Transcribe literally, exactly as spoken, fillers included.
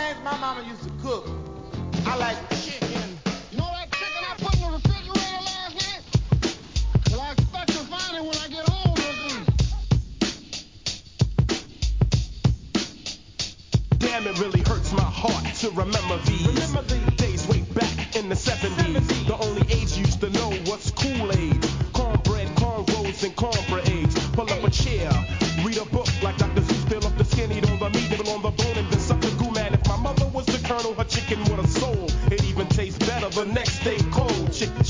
things my mama used to cook. I like chicken. You know that chicken I put in the refrigerator last night? Well, I expect to find it when I get home this evening. Damn, it really hurts my heart to remember these.